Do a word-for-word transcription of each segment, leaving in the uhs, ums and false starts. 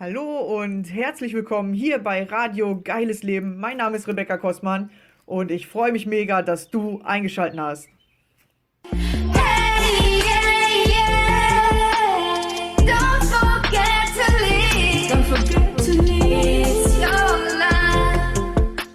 Hallo und herzlich willkommen hier bei Radio Geiles Leben. Mein Name ist Rebecca Kostmann und ich freue mich mega, dass du eingeschaltet hast. Hey, yeah, yeah. Don't forget to leave. Don't forget to leave. It's your life.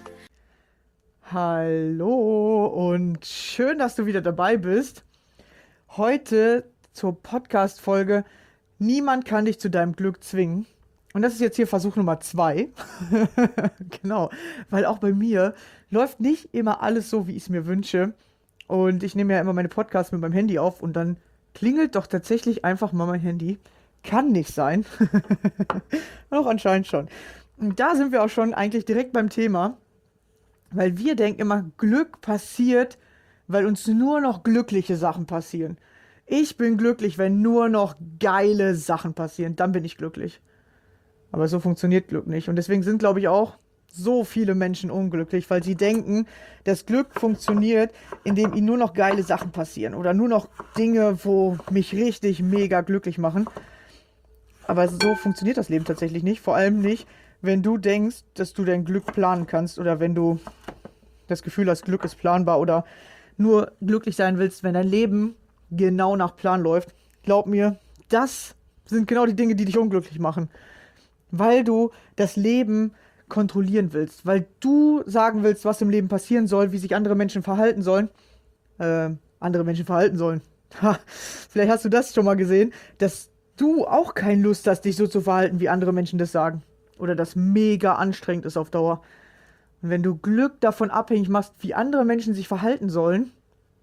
Hallo und schön, dass du wieder dabei bist. Heute zur Podcast-Folge Niemand kann dich zu deinem Glück zwingen. Und das ist jetzt hier Versuch Nummer zwei. Genau, weil auch bei mir läuft nicht immer alles so, wie ich es mir wünsche. Und ich nehme ja immer meine Podcasts mit meinem Handy auf und dann klingelt doch tatsächlich einfach mal mein Handy. Kann nicht sein. Doch anscheinend schon. Und da sind wir auch schon eigentlich direkt beim Thema, weil wir denken immer, Glück passiert, weil uns nur noch glückliche Sachen passieren. Ich bin glücklich, wenn nur noch geile Sachen passieren. Dann bin ich glücklich. Aber so funktioniert Glück nicht. Und deswegen sind, glaube ich, auch so viele Menschen unglücklich, weil sie denken, das Glück funktioniert, indem ihnen nur noch geile Sachen passieren. Oder nur noch Dinge, wo mich richtig mega glücklich machen. Aber so funktioniert das Leben tatsächlich nicht. Vor allem nicht, wenn du denkst, dass du dein Glück planen kannst. Oder wenn du das Gefühl hast, Glück ist planbar. Oder nur glücklich sein willst, wenn dein Leben genau nach Plan läuft. Glaub mir, das sind genau die Dinge, die dich unglücklich machen. Weil du das Leben kontrollieren willst, weil du sagen willst, was im Leben passieren soll, wie sich andere Menschen verhalten sollen. Äh, andere Menschen verhalten sollen. Ha, vielleicht hast du das schon mal gesehen, dass du auch keine Lust hast, dich so zu verhalten, wie andere Menschen das sagen. Oder das mega anstrengend ist auf Dauer. Und wenn du Glück davon abhängig machst, wie andere Menschen sich verhalten sollen,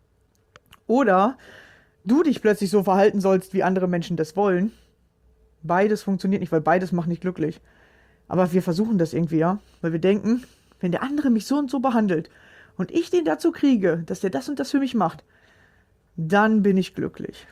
oder du dich plötzlich so verhalten sollst, wie andere Menschen das wollen, beides funktioniert nicht, weil beides macht nicht glücklich. Aber wir versuchen das irgendwie, ja. Weil wir denken, wenn der andere mich so und so behandelt und ich den dazu kriege, dass der das und das für mich macht, dann bin ich glücklich.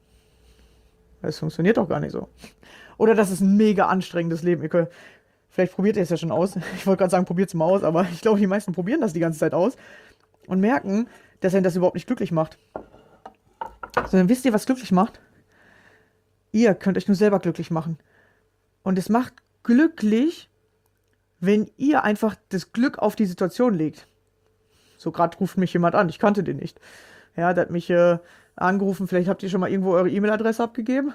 Das funktioniert doch gar nicht so. Oder das ist ein mega anstrengendes Leben. Ihr könnt, vielleicht probiert ihr es ja schon aus. Ich wollte gerade sagen, probiert es mal aus, aber ich glaube, die meisten probieren das die ganze Zeit aus und merken, dass einen das überhaupt nicht glücklich macht. Sondern wisst ihr, was glücklich macht? Ihr könnt euch nur selber glücklich machen. Und es macht glücklich, wenn ihr einfach das Glück auf die Situation legt. So gerade ruft mich jemand an, ich kannte den nicht. Ja, der hat mich äh, angerufen, vielleicht habt ihr schon mal irgendwo eure E-Mail-Adresse abgegeben.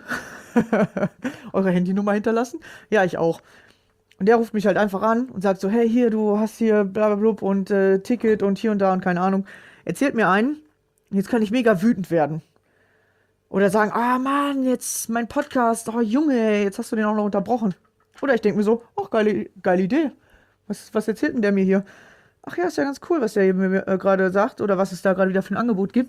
Eure Handynummer hinterlassen. Ja, ich auch. Und der ruft mich halt einfach an und sagt so, hey, hier, du hast hier blablabla und äh, Ticket und hier und da und keine Ahnung. Erzählt mir einen, jetzt kann ich mega wütend werden. Oder sagen, ah Mann, jetzt mein Podcast, oh Junge, jetzt hast du den auch noch unterbrochen. Oder ich denke mir so, ach, geile, geile Idee. Was, was erzählt denn der mir hier? Ach ja, ist ja ganz cool, was der hier mir äh, gerade sagt oder was es da gerade wieder für ein Angebot gibt.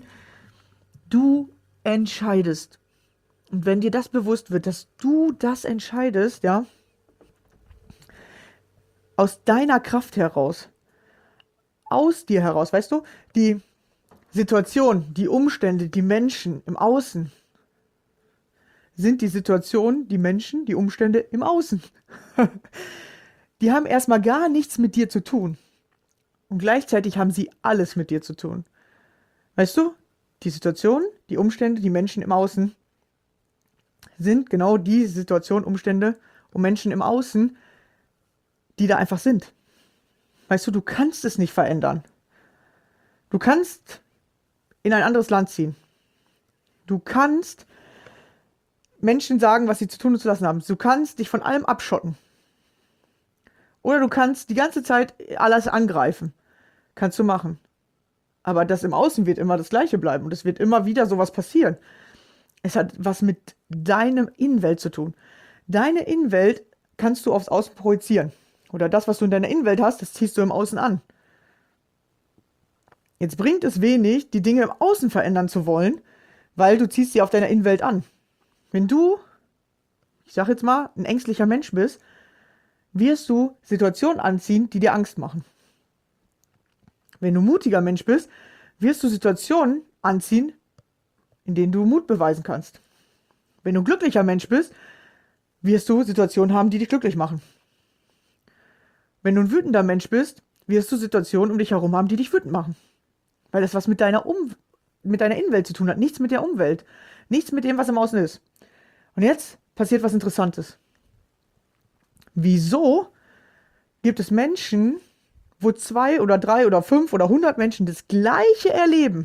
Du entscheidest. Und wenn dir das bewusst wird, dass du das entscheidest, ja, aus deiner Kraft heraus, aus dir heraus, weißt du, die Situation, die Umstände, die Menschen im Außen sind die Situation, die Menschen, die Umstände im Außen. Die haben erstmal gar nichts mit dir zu tun. Und gleichzeitig haben sie alles mit dir zu tun. Weißt du, die Situation, die Umstände, die Menschen im Außen sind genau die Situation, Umstände und Menschen im Außen, die da einfach sind. Weißt du, du kannst es nicht verändern. Du kannst in ein anderes Land ziehen. Du kannst Menschen sagen, was sie zu tun und zu lassen haben. Du kannst dich von allem abschotten. Oder du kannst die ganze Zeit alles angreifen. Kannst du machen. Aber das im Außen wird immer das Gleiche bleiben. Und es wird immer wieder sowas passieren. Es hat was mit deiner Innenwelt zu tun. Deine Innenwelt kannst du aufs Außen projizieren. Oder das, was du in deiner Innenwelt hast, das ziehst du im Außen an. Jetzt bringt es wenig, die Dinge im Außen verändern zu wollen, weil du ziehst sie auf deiner Innenwelt an. Wenn du, ich sag jetzt mal, ein ängstlicher Mensch bist, wirst du Situationen anziehen, die dir Angst machen. Wenn du ein mutiger Mensch bist, wirst du Situationen anziehen, in denen du Mut beweisen kannst. Wenn du ein glücklicher Mensch bist, wirst du Situationen haben, die dich glücklich machen. Wenn du ein wütender Mensch bist, wirst du Situationen um dich herum haben, die dich wütend machen. Weil das was mit deiner, um mit deiner Innenwelt zu tun hat, nichts mit der Umwelt. Nichts mit dem, was im Außen ist. Und jetzt passiert was Interessantes. Wieso gibt es Menschen, wo zwei oder drei oder fünf oder hundert Menschen das Gleiche erleben,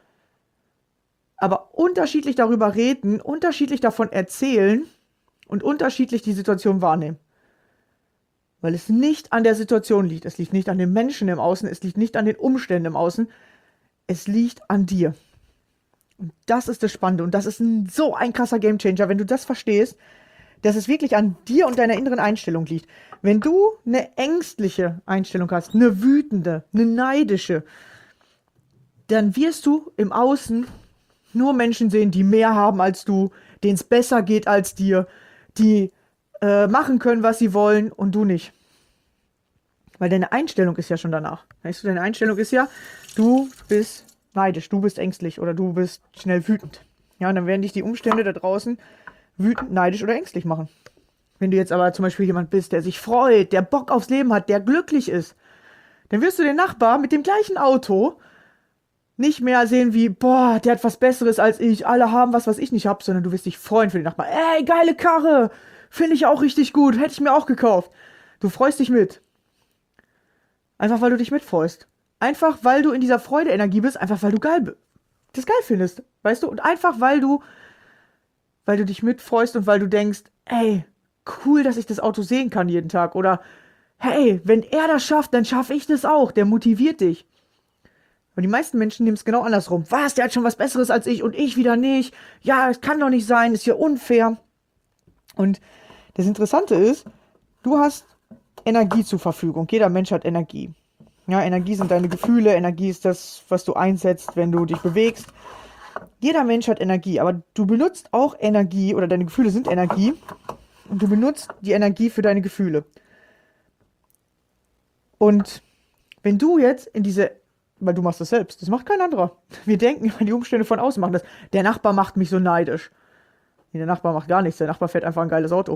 aber unterschiedlich darüber reden, unterschiedlich davon erzählen und unterschiedlich die Situation wahrnehmen? Weil es nicht an der Situation liegt. Es liegt nicht an den Menschen im Außen. Es liegt nicht an den Umständen im Außen. Es liegt an dir. Und das ist das Spannende. Und das ist ein, so ein krasser Gamechanger, wenn du das verstehst, dass es wirklich an dir und deiner inneren Einstellung liegt. Wenn du eine ängstliche Einstellung hast, eine wütende, eine neidische, dann wirst du im Außen nur Menschen sehen, die mehr haben als du, denen es besser geht als dir, die äh, machen können, was sie wollen und du nicht. Weil deine Einstellung ist ja schon danach. Weißt du, deine Einstellung ist ja, du bist neidisch, du bist ängstlich oder du bist schnell wütend. Ja, und dann werden dich die Umstände da draußen wütend, neidisch oder ängstlich machen. Wenn du jetzt aber zum Beispiel jemand bist, der sich freut, der Bock aufs Leben hat, der glücklich ist, dann wirst du den Nachbar mit dem gleichen Auto nicht mehr sehen wie, boah, der hat was Besseres als ich, alle haben was, was ich nicht habe, sondern du wirst dich freuen für den Nachbar. Ey, geile Karre, finde ich auch richtig gut, hätte ich mir auch gekauft. Du freust dich mit. Einfach, weil du dich mitfreust. Einfach, weil du in dieser Freude-Energie bist, einfach, weil du geil, das geil findest, weißt du? Und einfach, weil du weil du dich mitfreust und weil du denkst, ey, cool, dass ich das Auto sehen kann jeden Tag. Oder, hey, wenn er das schafft, dann schaffe ich das auch. Der motiviert dich. Aber die meisten Menschen nehmen es genau andersrum. Was, der hat schon was Besseres als ich und ich wieder nicht. Ja, es kann doch nicht sein, ist ja unfair. Und das Interessante ist, du hast Energie zur Verfügung. Jeder Mensch hat Energie. Ja, Energie sind deine Gefühle, Energie ist das, was du einsetzt, wenn du dich bewegst. Jeder Mensch hat Energie, aber du benutzt auch Energie, oder deine Gefühle sind Energie, und du benutzt die Energie für deine Gefühle. Und wenn du jetzt in diese, weil du machst das selbst, das macht kein anderer. Wir denken immer, die Umstände von außen machen das. Der Nachbar macht mich so neidisch. Nee, der Nachbar macht gar nichts, der Nachbar fährt einfach ein geiles Auto.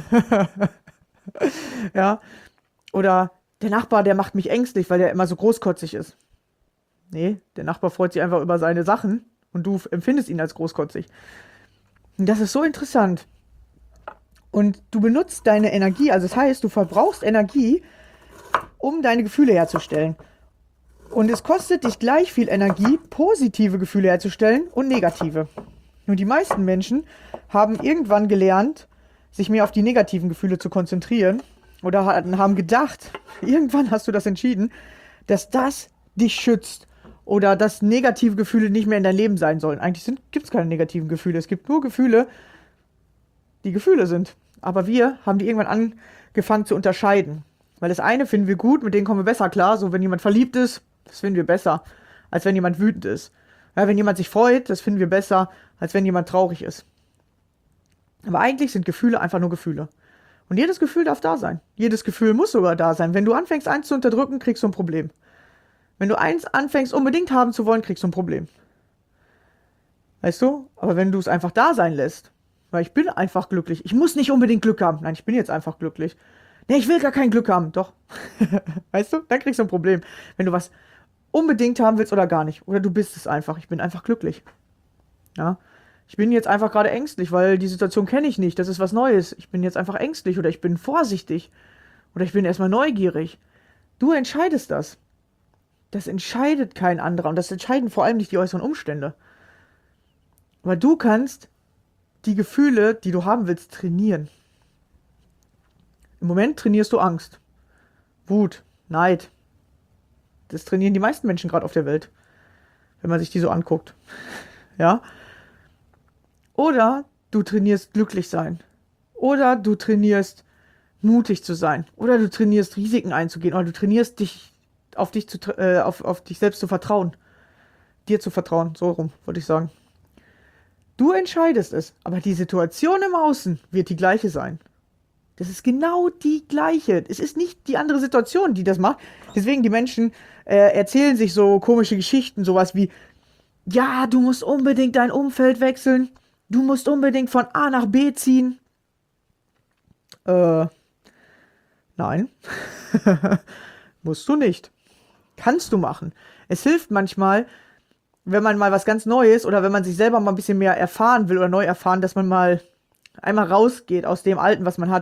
Ja, oder der Nachbar, der macht mich ängstlich, weil der immer so großkotzig ist. Nee, der Nachbar freut sich einfach über seine Sachen. Und du empfindest ihn als großkotzig. Und das ist so interessant. Und du benutzt deine Energie, also das heißt, du verbrauchst Energie, um deine Gefühle herzustellen. Und es kostet dich gleich viel Energie, positive Gefühle herzustellen und negative. Nur die meisten Menschen haben irgendwann gelernt, sich mehr auf die negativen Gefühle zu konzentrieren. Oder haben gedacht, irgendwann hast du das entschieden, dass das dich schützt. Oder dass negative Gefühle nicht mehr in dein Leben sein sollen. Eigentlich gibt es keine negativen Gefühle. Es gibt nur Gefühle, die Gefühle sind. Aber wir haben die irgendwann angefangen zu unterscheiden. Weil das eine finden wir gut, mit denen kommen wir besser klar. So, wenn jemand verliebt ist, das finden wir besser, als wenn jemand wütend ist. Ja, wenn jemand sich freut, das finden wir besser, als wenn jemand traurig ist. Aber eigentlich sind Gefühle einfach nur Gefühle. Und jedes Gefühl darf da sein. Jedes Gefühl muss sogar da sein. Wenn du anfängst, eins zu unterdrücken, kriegst du ein Problem. Wenn du eins anfängst, unbedingt haben zu wollen, kriegst du ein Problem. Weißt du? Aber wenn du es einfach da sein lässt, weil ich bin einfach glücklich. Ich muss nicht unbedingt Glück haben. Nein, ich bin jetzt einfach glücklich. Nee, ich will gar kein Glück haben. Doch. Weißt du? Dann kriegst du ein Problem. Wenn du was unbedingt haben willst oder gar nicht. Oder du bist es einfach. Ich bin einfach glücklich. Ja? Ich bin jetzt einfach gerade ängstlich, weil die Situation kenne ich nicht. Das ist was Neues. Ich bin jetzt einfach ängstlich oder ich bin vorsichtig. Oder ich bin erstmal neugierig. Du entscheidest das. Das entscheidet kein anderer und das entscheiden vor allem nicht die äußeren Umstände. Aber du kannst die Gefühle, die du haben willst, trainieren. Im Moment trainierst du Angst, Wut, Neid. Das trainieren die meisten Menschen gerade auf der Welt, wenn man sich die so anguckt. Ja? Oder du trainierst glücklich sein. Oder du trainierst mutig zu sein. Oder du trainierst Risiken einzugehen. Oder du trainierst dich auf dich zu, äh, auf, auf dich selbst zu vertrauen. Dir zu vertrauen, so rum, wollte ich sagen. Du entscheidest es, aber die Situation im Außen wird die gleiche sein. Das ist genau die gleiche. Es ist nicht die andere Situation, die das macht. Deswegen die Menschen äh, erzählen sich so komische Geschichten, sowas wie, ja, du musst unbedingt dein Umfeld wechseln, du musst unbedingt von A nach B ziehen. Äh, nein. Musst du nicht. Kannst du machen. Es hilft manchmal, wenn man mal was ganz Neues oder wenn man sich selber mal ein bisschen mehr erfahren will oder neu erfahren, dass man mal einmal rausgeht aus dem Alten, was man hat.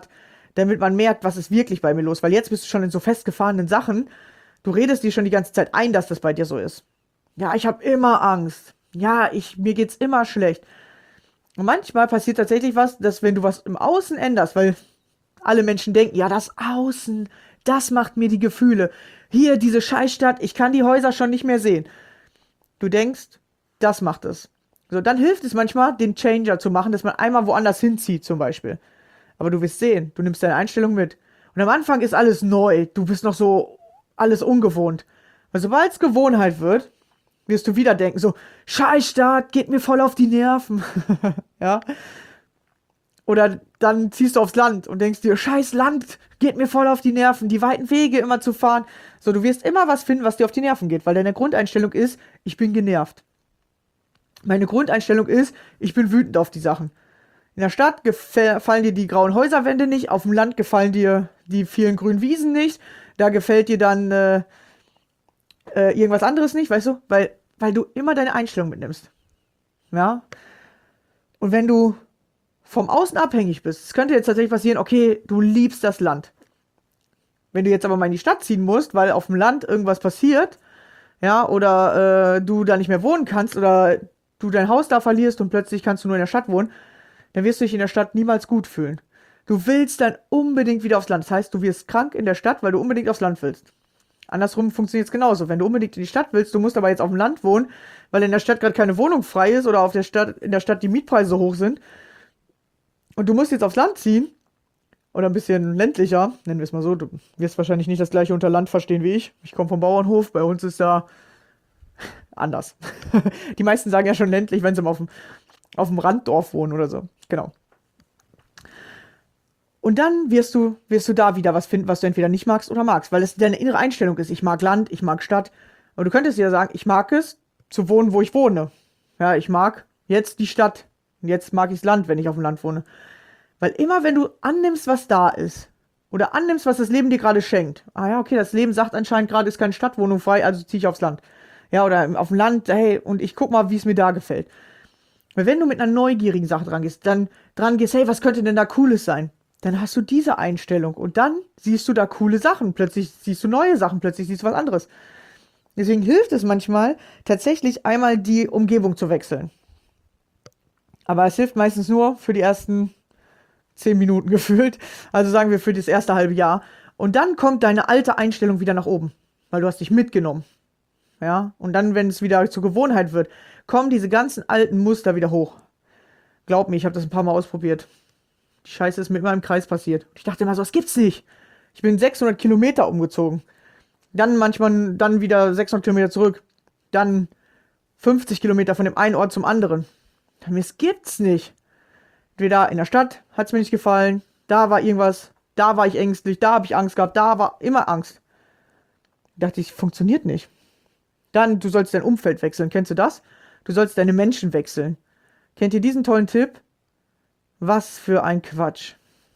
damit man merkt, was ist wirklich bei mir los. Weil jetzt bist du schon in so festgefahrenen Sachen, du redest dir schon die ganze Zeit ein, dass das bei dir so ist. Ja, ich habe immer Angst. Ja, ich, mir geht's immer schlecht. Und manchmal passiert tatsächlich was, dass wenn du was im Außen änderst, weil alle Menschen denken, ja, das Außen, das macht mir die Gefühle. Hier, diese Scheißstadt, ich kann die Häuser schon nicht mehr sehen. Du denkst, das macht es. So, dann hilft es manchmal, den Changer zu machen, dass man einmal woanders hinzieht, zum Beispiel. Aber du wirst sehen, du nimmst deine Einstellung mit. Und am Anfang ist alles neu. Du bist noch so alles ungewohnt. Weil sobald es Gewohnheit wird, wirst du wieder denken, so, Scheißstadt, geht mir voll auf die Nerven. Ja. Oder dann ziehst du aufs Land und denkst dir, scheiß Land, geht mir voll auf die Nerven, die weiten Wege immer zu fahren. So, du wirst immer was finden, was dir auf die Nerven geht, weil deine Grundeinstellung ist, ich bin genervt. Meine Grundeinstellung ist, ich bin wütend auf die Sachen. In der Stadt gefallen dir die grauen Häuserwände nicht, auf dem Land gefallen dir die vielen grünen Wiesen nicht, da gefällt dir dann äh, äh, irgendwas anderes nicht, weißt du? Weil, weil du immer deine Einstellung mitnimmst. Ja? Und wenn du vom Außen abhängig bist, es könnte jetzt tatsächlich passieren, okay, du liebst das Land. Wenn du jetzt aber mal in die Stadt ziehen musst, weil auf dem Land irgendwas passiert, ja, oder äh, du da nicht mehr wohnen kannst oder du dein Haus da verlierst und plötzlich kannst du nur in der Stadt wohnen, dann wirst du dich in der Stadt niemals gut fühlen. Du willst dann unbedingt wieder aufs Land. Das heißt, du wirst krank in der Stadt, weil du unbedingt aufs Land willst. Andersrum funktioniert es genauso. Wenn du unbedingt in die Stadt willst, du musst aber jetzt auf dem Land wohnen, weil in der Stadt gerade keine Wohnung frei ist oder auf der Stadt, in der Stadt die Mietpreise so hoch sind und du musst jetzt aufs Land ziehen oder ein bisschen ländlicher, nennen wir es mal so. Du wirst wahrscheinlich nicht das gleiche unter Land verstehen wie ich. Ich komme vom Bauernhof, bei uns ist da anders. Die meisten sagen ja schon ländlich, wenn sie mal auf dem, auf dem Randdorf wohnen oder so. Genau. Und dann wirst du, wirst du da wieder was finden, was du entweder nicht magst oder magst, weil es deine innere Einstellung ist. Ich mag Land, ich mag Stadt. Aber du könntest ja sagen, ich mag es, zu wohnen, wo ich wohne. Ja, ich mag jetzt die Stadt. Und jetzt mag ich das Land, wenn ich auf dem Land wohne. Weil immer, wenn du annimmst, was da ist, oder annimmst, was das Leben dir gerade schenkt. Ah ja, okay, das Leben sagt anscheinend gerade, ist keine Stadtwohnung frei, also ziehe ich aufs Land. Ja, oder auf dem Land, hey, und ich guck mal, wie es mir da gefällt. Weil wenn du mit einer neugierigen Sache dran gehst, dann dran gehst, hey, was könnte denn da Cooles sein? Dann hast du diese Einstellung und dann siehst du da coole Sachen. Plötzlich siehst du neue Sachen, plötzlich siehst du was anderes. Deswegen hilft es manchmal, tatsächlich einmal die Umgebung zu wechseln. Aber es hilft meistens nur für die ersten zehn Minuten gefühlt. Also sagen wir für das erste halbe Jahr. Und dann kommt deine alte Einstellung wieder nach oben, weil du hast dich mitgenommen. Ja, und dann, wenn es wieder zur Gewohnheit wird, kommen diese ganzen alten Muster wieder hoch. Glaub mir, ich habe das ein paar Mal ausprobiert. Die Scheiße ist mit mir im Kreis passiert. Ich dachte immer so, das gibt's nicht. Ich bin sechshundert Kilometer umgezogen. Dann manchmal, dann wieder sechshundert Kilometer zurück. Dann fünfzig Kilometer von dem einen Ort zum anderen. Dann mir, das gibt's nicht. Entweder in der Stadt hat's mir nicht gefallen, da war irgendwas, da war ich ängstlich, da habe ich Angst gehabt, da war immer Angst. Da dachte ich, funktioniert nicht. Dann, du sollst dein Umfeld wechseln. Kennst du das? Du sollst deine Menschen wechseln. Kennt ihr diesen tollen Tipp? Was für ein Quatsch.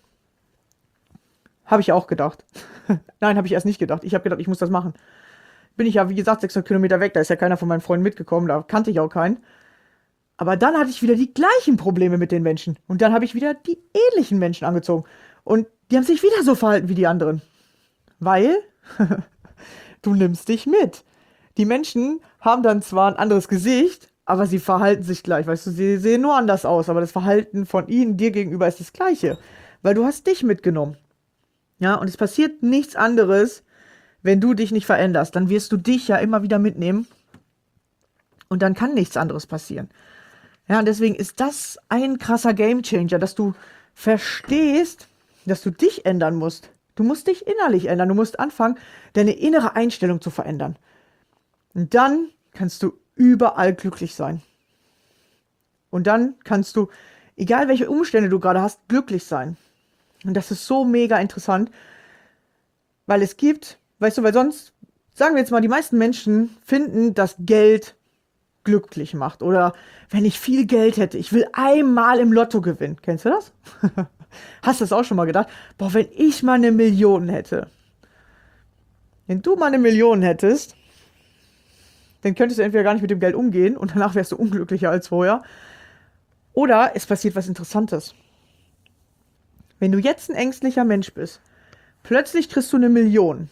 Habe ich auch gedacht. Nein, habe ich erst nicht gedacht. Ich habe gedacht, ich muss das machen. Bin ich ja, wie gesagt, sechshundert Kilometer weg. Da ist ja keiner von meinen Freunden mitgekommen. Da kannte ich auch keinen. Aber dann hatte ich wieder die gleichen Probleme mit den Menschen. Und dann habe ich wieder die ähnlichen Menschen angezogen. Und die haben sich wieder so verhalten wie die anderen. Weil du nimmst dich mit. Die Menschen haben dann zwar ein anderes Gesicht, aber sie verhalten sich gleich. Weißt du, sie sehen nur anders aus, aber das Verhalten von ihnen dir gegenüber ist das gleiche. Weil du hast dich mitgenommen. Ja, und es passiert nichts anderes, wenn du dich nicht veränderst. Dann wirst du dich ja immer wieder mitnehmen. Und dann kann nichts anderes passieren. Ja, und deswegen ist das ein krasser Gamechanger, dass du verstehst, dass du dich ändern musst. Du musst dich innerlich ändern. Du musst anfangen, deine innere Einstellung zu verändern. Und dann kannst du überall glücklich sein. Und dann kannst du, egal welche Umstände du gerade hast, glücklich sein. Und das ist so mega interessant, weil es gibt, weißt du, weil sonst, sagen wir jetzt mal, die meisten Menschen finden, dass Geld glücklich macht. Oder wenn ich viel Geld hätte, ich will einmal im Lotto gewinnen. Kennst du das? Hast du das auch schon mal gedacht? Boah, wenn ich mal eine Million hätte. Wenn du mal eine Million hättest, dann könntest du entweder gar nicht mit dem Geld umgehen und danach wärst du unglücklicher als vorher. Oder es passiert was Interessantes. Wenn du jetzt ein ängstlicher Mensch bist, plötzlich kriegst du eine Million,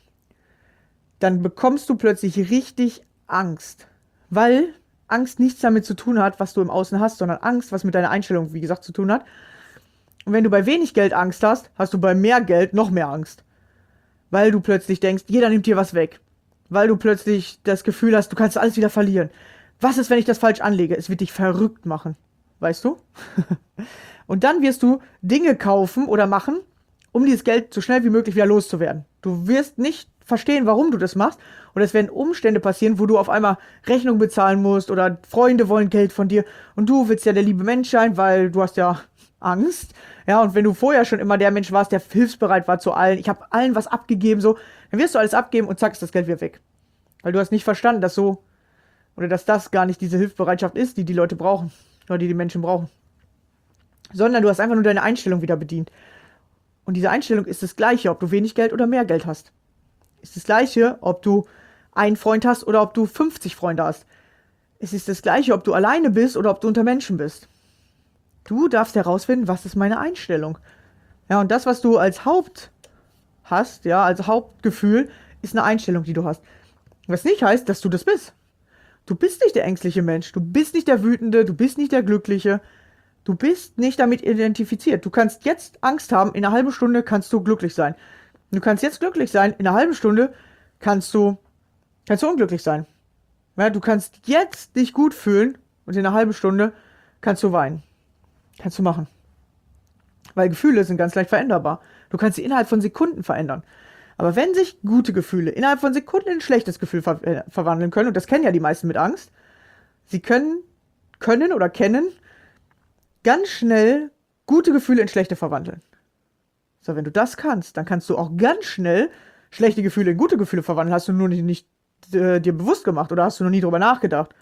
dann bekommst du plötzlich richtig Angst, weil Angst nichts damit zu tun hat, was du im Außen hast, sondern Angst, was mit deiner Einstellung, wie gesagt, zu tun hat. Und wenn du bei wenig Geld Angst hast, hast du bei mehr Geld noch mehr Angst. Weil du plötzlich denkst, jeder nimmt dir was weg. Weil du plötzlich das Gefühl hast, du kannst alles wieder verlieren. Was ist, wenn ich das falsch anlege? Es wird dich verrückt machen. Weißt du? Und dann wirst du Dinge kaufen oder machen, um dieses Geld so schnell wie möglich wieder loszuwerden. Du wirst nicht verstehen, warum du das machst. Und es werden Umstände passieren, wo du auf einmal Rechnung bezahlen musst oder Freunde wollen Geld von dir. Und du willst ja der liebe Mensch sein, weil du hast ja Angst. Ja, und wenn du vorher schon immer der Mensch warst, der hilfsbereit war zu allen, ich habe allen was abgegeben, so, dann wirst du alles abgeben und zack, ist das Geld wieder weg. Weil du hast nicht verstanden, dass so, oder dass das gar nicht diese Hilfsbereitschaft ist, die die Leute brauchen, oder die die Menschen brauchen. Sondern du hast einfach nur deine Einstellung wieder bedient. Und diese Einstellung ist das Gleiche, ob du wenig Geld oder mehr Geld hast. Ist das Gleiche, ob du einen Freund hast oder ob du fünfzig Freunde hast. Es ist das Gleiche, ob du alleine bist oder ob du unter Menschen bist. Du darfst herausfinden, was ist meine Einstellung. Ja, und das, was du als Haupt hast, ja, als Hauptgefühl, ist eine Einstellung, die du hast. Was nicht heißt, dass du das bist. Du bist nicht der ängstliche Mensch, du bist nicht der Wütende, du bist nicht der Glückliche, du bist nicht damit identifiziert. Du kannst jetzt Angst haben, in einer halben Stunde kannst du glücklich sein. Du kannst jetzt glücklich sein, in einer halben Stunde kannst du, kannst du unglücklich sein. Ja, du kannst jetzt dich gut fühlen und in einer halben Stunde kannst du weinen. Kannst du machen. Weil Gefühle sind ganz leicht veränderbar. Du kannst sie innerhalb von Sekunden verändern. Aber wenn sich gute Gefühle innerhalb von Sekunden in ein schlechtes Gefühl ver äh, verwandeln können, und das kennen ja die meisten mit Angst, sie können, können oder kennen ganz schnell gute Gefühle in schlechte verwandeln. So, wenn du das kannst, dann kannst du auch ganz schnell schlechte Gefühle in gute Gefühle verwandeln. Hast du nur nicht, nicht äh, dir bewusst gemacht oder hast du noch nie drüber nachgedacht.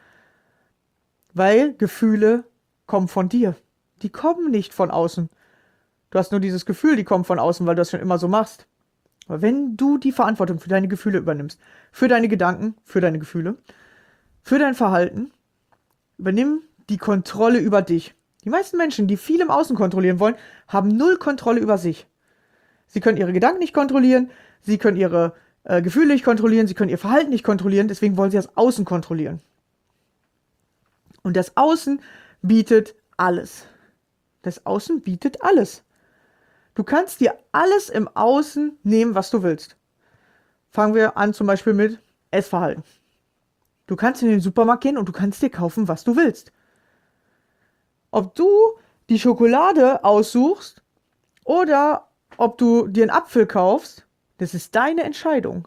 Weil Gefühle kommen von dir. Die kommen nicht von außen. Du hast nur dieses Gefühl, die kommen von außen, weil du das schon immer so machst. Aber wenn du die Verantwortung für deine Gefühle übernimmst, für deine Gedanken, für deine Gefühle, für dein Verhalten, übernimm die Kontrolle über dich. Die meisten Menschen, die viel im Außen kontrollieren wollen, haben null Kontrolle über sich. Sie können ihre Gedanken nicht kontrollieren, sie können ihre äh, Gefühle nicht kontrollieren, sie können ihr Verhalten nicht kontrollieren, deswegen wollen sie das Außen kontrollieren. Und das Außen bietet alles. Das Außen bietet alles. Du kannst dir alles im Außen nehmen, was du willst. Fangen wir an zum Beispiel mit Essverhalten. Du kannst in den Supermarkt gehen und du kannst dir kaufen, was du willst. Ob du die Schokolade aussuchst oder ob du dir einen Apfel kaufst, das ist deine Entscheidung.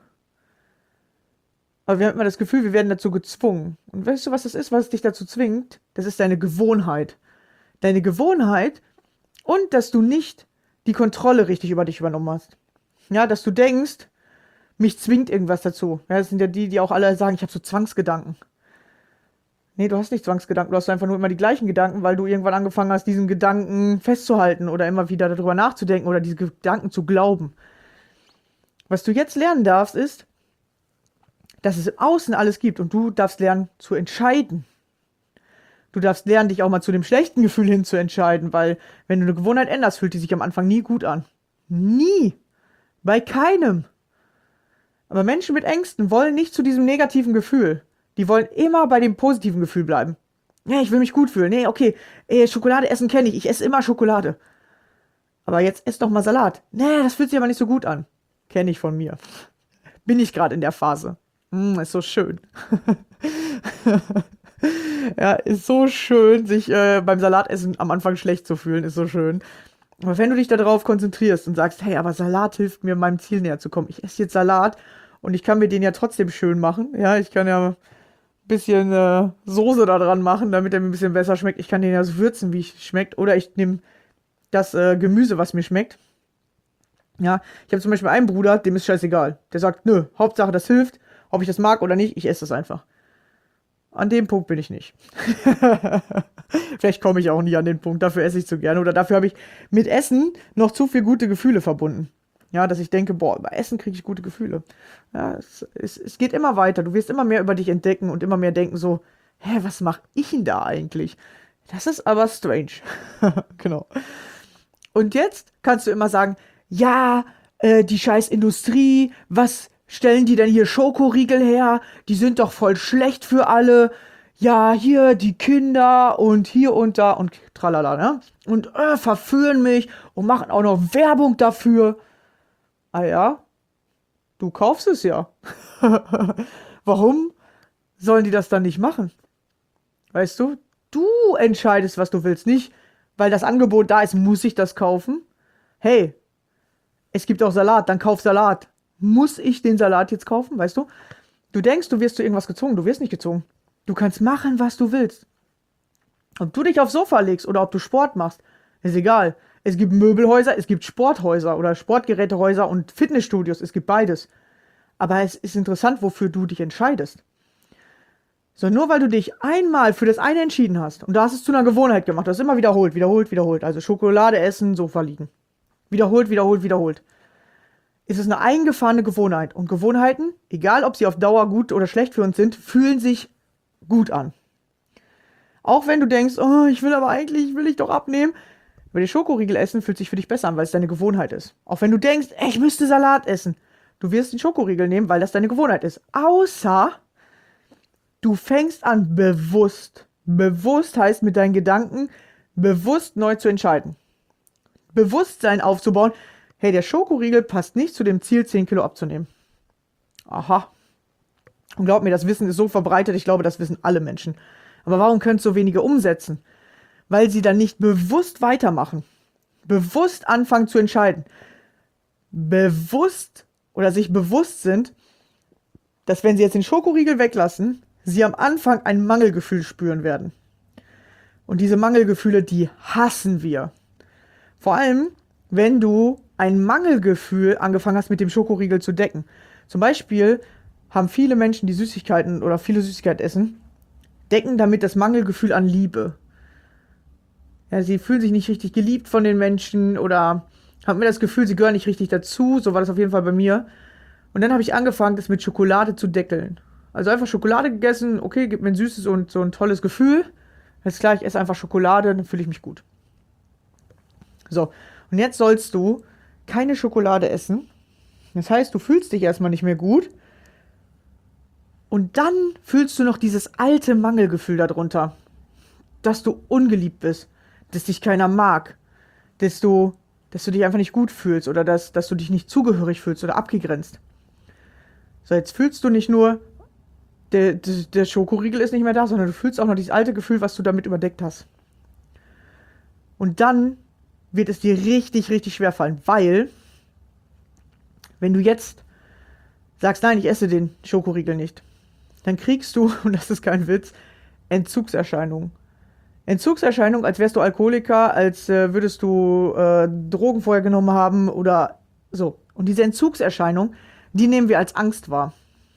Aber wir haben immer das Gefühl, wir werden dazu gezwungen. Und weißt du, was das ist, was dich dazu zwingt? Das ist deine Gewohnheit. Deine Gewohnheit und dass du nicht die Kontrolle richtig über dich übernommen hast. Ja, dass du denkst, mich zwingt irgendwas dazu. Ja, das sind ja die, die auch alle sagen, ich habe so Zwangsgedanken. Nee, du hast nicht Zwangsgedanken, du hast einfach nur immer die gleichen Gedanken, weil du irgendwann angefangen hast, diesen Gedanken festzuhalten oder immer wieder darüber nachzudenken oder diese Gedanken zu glauben. Was du jetzt lernen darfst, ist, dass es im Außen alles gibt und du darfst lernen zu entscheiden. Du darfst lernen, dich auch mal zu dem schlechten Gefühl hin zu entscheiden, weil wenn du eine Gewohnheit änderst, fühlt die sich am Anfang nie gut an. Nie. Bei keinem. Aber Menschen mit Ängsten wollen nicht zu diesem negativen Gefühl. Die wollen immer bei dem positiven Gefühl bleiben. Ja, ich will mich gut fühlen. Nee, okay, ey, Schokolade essen kenne ich. Ich esse immer Schokolade. Aber jetzt ess doch mal Salat. Nee, das fühlt sich aber nicht so gut an. Kenne ich von mir. Bin ich gerade in der Phase. Mm, ist so schön. Ja, ist so schön, sich äh, beim Salatessen am Anfang schlecht zu fühlen, ist so schön. Aber wenn du dich darauf konzentrierst und sagst, hey, aber Salat hilft mir, meinem Ziel näher zu kommen. Ich esse jetzt Salat und ich kann mir den ja trotzdem schön machen. Ja, ich kann ja ein bisschen äh, Soße da dran machen, damit er mir ein bisschen besser schmeckt. Ich kann den ja so würzen, wie es schmeckt. Oder ich nehme das äh, Gemüse, was mir schmeckt. Ja, ich habe zum Beispiel einen Bruder, dem ist scheißegal. Der sagt, nö, Hauptsache das hilft. Ob ich das mag oder nicht, ich esse das einfach. An dem Punkt bin ich nicht. Vielleicht komme ich auch nie an den Punkt, dafür esse ich zu gerne. Oder dafür habe ich mit Essen noch zu viel gute Gefühle verbunden. Ja, dass ich denke, boah, bei Essen kriege ich gute Gefühle. Ja, es, es, es geht immer weiter. Du wirst immer mehr über dich entdecken und immer mehr denken so, hä, was mache ich denn da eigentlich? Das ist aber strange. Genau. Und jetzt kannst du immer sagen, ja, äh, die scheiß Industrie, was stellen die denn hier Schokoriegel her? Die sind doch voll schlecht für alle. Ja, hier die Kinder und hier und da und tralala, ne? Und äh, verführen mich und machen auch noch Werbung dafür. Ah ja, du kaufst es ja. Warum sollen die das dann nicht machen? Weißt du, du entscheidest, was du willst. Nicht, weil das Angebot da ist, muss ich das kaufen. Hey, es gibt auch Salat, dann kauf Salat. Muss ich den Salat jetzt kaufen, weißt du? Du denkst, du wirst zu irgendwas gezwungen, du wirst nicht gezwungen. Du kannst machen, was du willst. Ob du dich aufs Sofa legst oder ob du Sport machst, ist egal. Es gibt Möbelhäuser, es gibt Sporthäuser oder Sportgerätehäuser und Fitnessstudios, es gibt beides. Aber es ist interessant, wofür du dich entscheidest. So, nur weil du dich einmal für das eine entschieden hast und du hast es zu einer Gewohnheit gemacht, du hast immer wiederholt, wiederholt, wiederholt, also Schokolade essen, Sofa liegen. Wiederholt, wiederholt, wiederholt. Ist es eine eingefahrene Gewohnheit. Und Gewohnheiten, egal ob sie auf Dauer gut oder schlecht für uns sind, fühlen sich gut an. Auch wenn du denkst, oh, ich will aber eigentlich, will ich doch abnehmen. Weil die Schokoriegel essen fühlt sich für dich besser an, weil es deine Gewohnheit ist. Auch wenn du denkst, ey, ich müsste Salat essen. Du wirst den Schokoriegel nehmen, weil das deine Gewohnheit ist. Außer du fängst an bewusst. Bewusst heißt mit deinen Gedanken bewusst neu zu entscheiden. Bewusstsein aufzubauen, hey, der Schokoriegel passt nicht zu dem Ziel, zehn Kilo abzunehmen. Aha. Und glaub mir, das Wissen ist so verbreitet, ich glaube, das wissen alle Menschen. Aber warum können es so wenige umsetzen? Weil sie dann nicht bewusst weitermachen. Bewusst anfangen zu entscheiden. Bewusst oder sich bewusst sind, dass wenn sie jetzt den Schokoriegel weglassen, sie am Anfang ein Mangelgefühl spüren werden. Und diese Mangelgefühle, die hassen wir. Vor allem, wenn du ein Mangelgefühl angefangen hast, mit dem Schokoriegel zu decken. Zum Beispiel haben viele Menschen, die Süßigkeiten oder viele Süßigkeiten essen, decken damit das Mangelgefühl an Liebe. Ja, sie fühlen sich nicht richtig geliebt von den Menschen oder haben mir das Gefühl, sie gehören nicht richtig dazu. So war das auf jeden Fall bei mir. Und dann habe ich angefangen, das mit Schokolade zu deckeln. Also einfach Schokolade gegessen, okay, gibt mir ein süßes und so ein tolles Gefühl. Alles klar, ich esse einfach Schokolade, dann fühle ich mich gut. So, und jetzt sollst du keine Schokolade essen. Das heißt, du fühlst dich erstmal nicht mehr gut. Und dann fühlst du noch dieses alte Mangelgefühl darunter. Dass du ungeliebt bist. Dass dich keiner mag. Dass du, dass du dich einfach nicht gut fühlst. Oder dass, dass du dich nicht zugehörig fühlst oder abgegrenzt. So, jetzt fühlst du nicht nur, der, der, der Schokoriegel ist nicht mehr da, sondern du fühlst auch noch dieses alte Gefühl, was du damit überdeckt hast. Und dann wird es dir richtig, richtig schwer fallen, weil, wenn du jetzt sagst, nein, ich esse den Schokoriegel nicht, dann kriegst du, und das ist kein Witz, Entzugserscheinungen. Entzugserscheinungen, als wärst du Alkoholiker, als äh, würdest du äh, Drogen vorher genommen haben oder so. Und diese Entzugserscheinung, die nehmen wir als Angst wahr.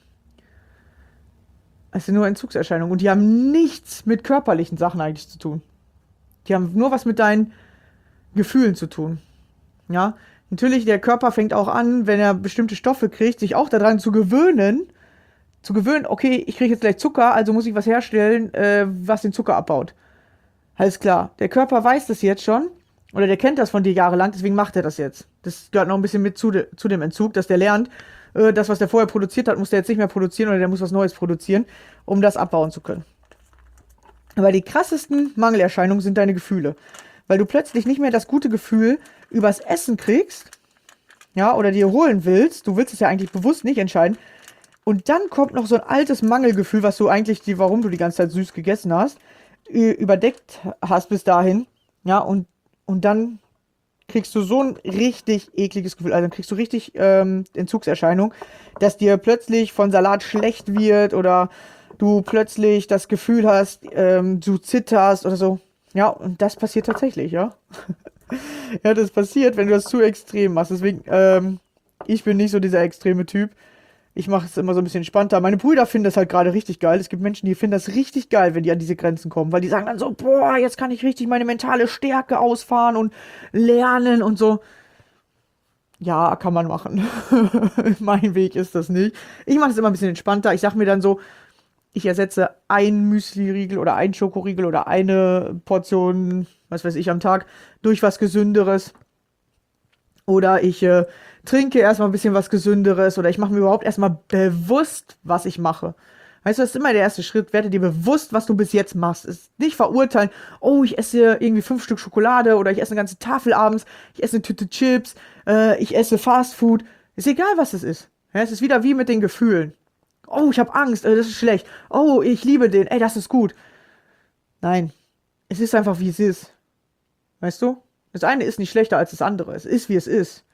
Es sind nur Entzugserscheinungen und die haben nichts mit körperlichen Sachen eigentlich zu tun. Die haben nur was mit deinen Gefühlen zu tun. Ja, natürlich, der Körper fängt auch an, wenn er bestimmte Stoffe kriegt, sich auch daran zu gewöhnen, zu gewöhnen, okay, ich kriege jetzt gleich Zucker, also muss ich was herstellen, äh, was den Zucker abbaut. Alles klar, der Körper weiß das jetzt schon, oder der kennt das von dir jahrelang, deswegen macht er das jetzt. Das gehört noch ein bisschen mit zu, de zu dem Entzug, dass der lernt, äh, das, was der vorher produziert hat, muss der jetzt nicht mehr produzieren, oder der muss was Neues produzieren, um das abbauen zu können. Aber die krassesten Mangelerscheinungen sind deine Gefühle. Weil du plötzlich nicht mehr das gute Gefühl übers Essen kriegst, ja, oder dir holen willst, du willst es ja eigentlich bewusst nicht entscheiden, und dann kommt noch so ein altes Mangelgefühl, was du eigentlich, die, warum du die ganze Zeit süß gegessen hast, überdeckt hast bis dahin, ja, und, und dann kriegst du so ein richtig ekliges Gefühl, also dann kriegst du richtig ähm, Entzugserscheinung, dass dir plötzlich von Salat schlecht wird oder du plötzlich das Gefühl hast, ähm, du zitterst oder so. Ja, und das passiert tatsächlich, ja. Ja, das passiert, wenn du das zu extrem machst. Deswegen, ähm, ich bin nicht so dieser extreme Typ. Ich mache es immer so ein bisschen entspannter. Meine Brüder finden das halt gerade richtig geil. Es gibt Menschen, die finden das richtig geil, wenn die an diese Grenzen kommen. Weil die sagen dann so, boah, jetzt kann ich richtig meine mentale Stärke ausfahren und lernen und so. Ja, kann man machen. Mein Weg ist das nicht. Ich mache es immer ein bisschen entspannter. Ich sage mir dann so, ich ersetze ein Müsli-Riegel oder ein Schokoriegel oder eine Portion, was weiß ich, am Tag durch was Gesünderes. Oder ich äh, trinke erstmal ein bisschen was Gesünderes oder ich mache mir überhaupt erstmal bewusst, was ich mache. Weißt du, das ist immer der erste Schritt. Werde dir bewusst, was du bis jetzt machst. Ist nicht verurteilen, oh, ich esse irgendwie fünf Stück Schokolade oder ich esse eine ganze Tafel abends, ich esse eine Tüte Chips, äh, ich esse Fast Food. Ist egal, was es ist. Ja, es ist wieder wie mit den Gefühlen. Oh, ich habe Angst, äh, das ist schlecht. Oh, ich liebe den, ey, das ist gut. Nein, es ist einfach, wie es ist. Weißt du? Das eine ist nicht schlechter als das andere. Es ist, wie es ist.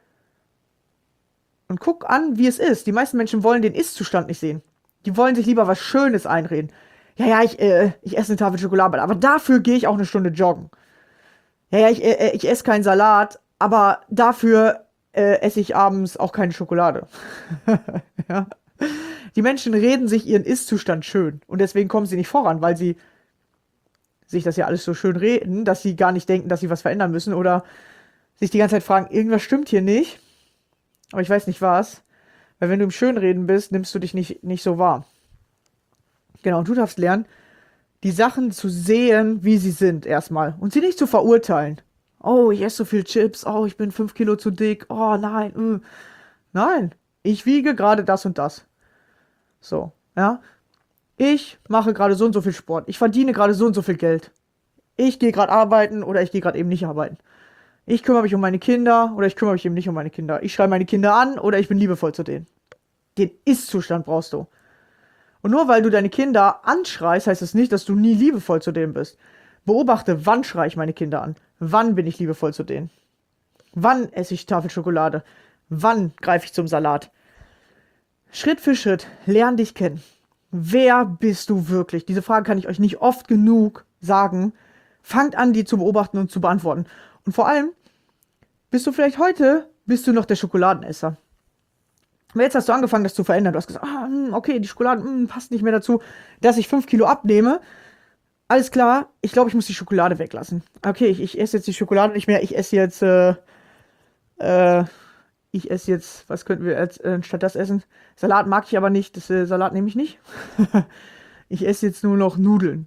Und guck an, wie es ist. Die meisten Menschen wollen den Ist-Zustand nicht sehen. Die wollen sich lieber was Schönes einreden. Ja, ja, ich, äh, ich esse eine Tafel Schokolade, aber dafür gehe ich auch eine Stunde joggen. Ja, ja, ich, äh, ich esse keinen Salat, aber dafür äh, esse ich abends auch keine Schokolade. Ja. Die Menschen reden sich ihren Ist-Zustand schön. Und deswegen kommen sie nicht voran, weil sie sich das ja alles so schön reden, dass sie gar nicht denken, dass sie was verändern müssen oder sich die ganze Zeit fragen, irgendwas stimmt hier nicht, aber ich weiß nicht was. Weil wenn du im Schönreden bist, nimmst du dich nicht, nicht so wahr. Genau, und du darfst lernen, die Sachen zu sehen, wie sie sind erstmal und sie nicht zu verurteilen. Oh, ich esse so viel Chips, oh, ich bin fünf Kilo zu dick, oh nein, äh. Nein, ich wiege gerade das und das. So, ja. Ich mache gerade so und so viel Sport. Ich verdiene gerade so und so viel Geld. Ich gehe gerade arbeiten oder ich gehe gerade eben nicht arbeiten. Ich kümmere mich um meine Kinder oder ich kümmere mich eben nicht um meine Kinder. Ich schreibe meine Kinder an oder ich bin liebevoll zu denen. Den Ist-Zustand brauchst du. Und nur weil du deine Kinder anschreist, heißt es nicht, dass du nie liebevoll zu denen bist. Beobachte, wann schreie ich meine Kinder an? Wann bin ich liebevoll zu denen? Wann esse ich Tafel Schokolade? Wann greife ich zum Salat? Schritt für Schritt, lern dich kennen. Wer bist du wirklich? Diese Frage kann ich euch nicht oft genug sagen. Fangt an, die zu beobachten und zu beantworten. Und vor allem, bist du vielleicht heute, bist du noch der Schokoladenesser. Aber jetzt hast du angefangen, das zu verändern. Du hast gesagt, ah, okay, die Schokolade mh, passt nicht mehr dazu, dass ich fünf Kilo abnehme. Alles klar, ich glaube, ich muss die Schokolade weglassen. Okay, ich, ich esse jetzt die Schokolade nicht mehr. Ich esse jetzt, äh, äh, ich esse jetzt, was könnten wir als, äh, statt das essen? Salat mag ich aber nicht, das äh, Salat nehme ich nicht. Ich esse jetzt nur noch Nudeln.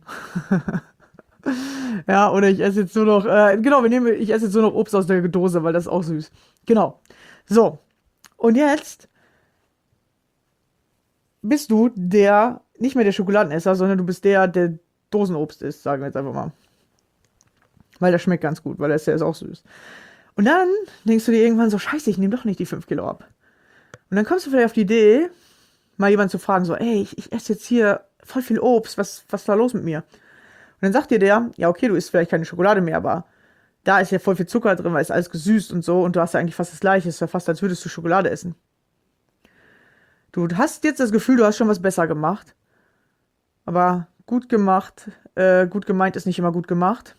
Ja, oder ich esse jetzt nur noch, äh, genau, wir nehmen, ich esse jetzt nur noch Obst aus der Dose, weil das ist auch süß. Genau. So. Und jetzt bist du der, nicht mehr der Schokoladenesser, sondern du bist der, der Dosenobst isst, sagen wir jetzt einfach mal. Weil das schmeckt ganz gut, weil der ist, der ist auch süß. Und dann denkst du dir irgendwann so, scheiße, ich nehme doch nicht die fünf Kilo ab. Und dann kommst du vielleicht auf die Idee, mal jemanden zu fragen, so, ey, ich, ich esse jetzt hier voll viel Obst, was, was ist da los mit mir? Und dann sagt dir der, ja okay, du isst vielleicht keine Schokolade mehr, aber da ist ja voll viel Zucker drin, weil es alles gesüßt und so und du hast ja eigentlich fast das Gleiche, es ist ja fast, als würdest du Schokolade essen. Du hast jetzt das Gefühl, du hast schon was besser gemacht, aber gut gemacht, äh, gut gemeint ist nicht immer gut gemacht.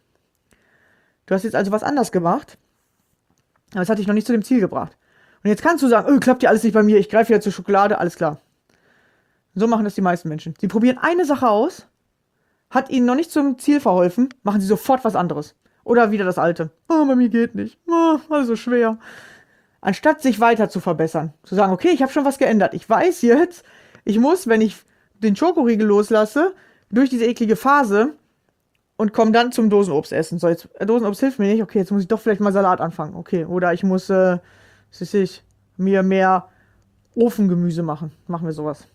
Du hast jetzt also was anders gemacht, aber es hat dich noch nicht zu dem Ziel gebracht. Und jetzt kannst du sagen, oh, klappt ja alles nicht bei mir, ich greife wieder zur Schokolade, alles klar. So machen das die meisten Menschen. Sie probieren eine Sache aus, hat ihnen noch nicht zum Ziel verholfen, machen sie sofort was anderes. Oder wieder das Alte. Oh, bei mir geht nicht. Oh, alles so schwer. Anstatt sich weiter zu verbessern. Zu sagen, okay, ich habe schon was geändert. Ich weiß jetzt, ich muss, wenn ich den Schokoriegel loslasse, durch diese eklige Phase und komme dann zum Dosenobst essen. So, jetzt, Dosenobst hilft mir nicht. Okay, jetzt muss ich doch vielleicht mal Salat anfangen. Okay, oder ich muss, äh, was weiß ich, mir mehr Ofengemüse machen. Machen wir sowas.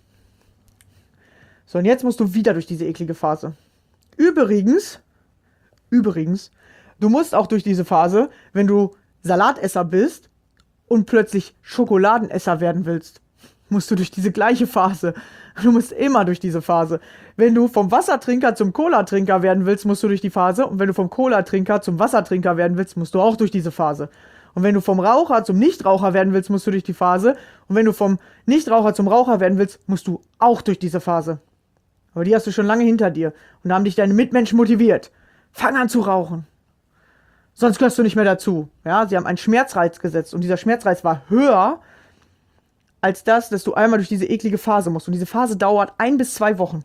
So, und jetzt musst du wieder durch diese eklige Phase. Übrigens, übrigens, du musst auch durch diese Phase, wenn du Salatesser bist und plötzlich Schokoladenesser werden willst, musst du durch diese gleiche Phase. Du musst immer durch diese Phase. Wenn du vom Wassertrinker zum Cola-Trinker werden willst, musst du durch die Phase. Und wenn du vom Cola-Trinker zum Wassertrinker werden willst, musst du auch durch diese Phase. Und wenn du vom Raucher zum Nichtraucher werden willst, musst du durch die Phase. Und wenn du vom Nichtraucher zum Raucher werden willst, musst du auch durch diese Phase. Aber die hast du schon lange hinter dir. Und da haben dich deine Mitmenschen motiviert. Fang an zu rauchen. Sonst gehörst du nicht mehr dazu. Ja, sie haben einen Schmerzreiz gesetzt. Und dieser Schmerzreiz war höher als das, dass du einmal durch diese eklige Phase musst. Und diese Phase dauert ein bis zwei Wochen.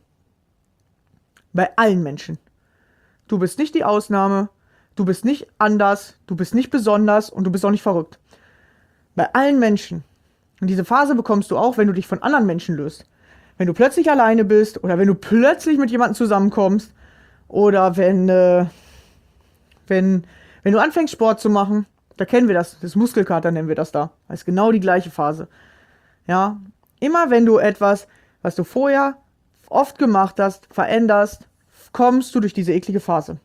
Bei allen Menschen. Du bist nicht die Ausnahme. Du bist nicht anders. Du bist nicht besonders. Und du bist auch nicht verrückt. Bei allen Menschen. Und diese Phase bekommst du auch, wenn du dich von anderen Menschen löst. Wenn du plötzlich alleine bist oder wenn du plötzlich mit jemandem zusammenkommst oder wenn, äh, wenn, wenn du anfängst Sport zu machen Da kennen wir das. Das Muskelkater nennen wir das da. Das ist genau die gleiche Phase. Ja, immer wenn du etwas, was du vorher oft gemacht hast, veränderst, kommst du durch diese eklige Phase.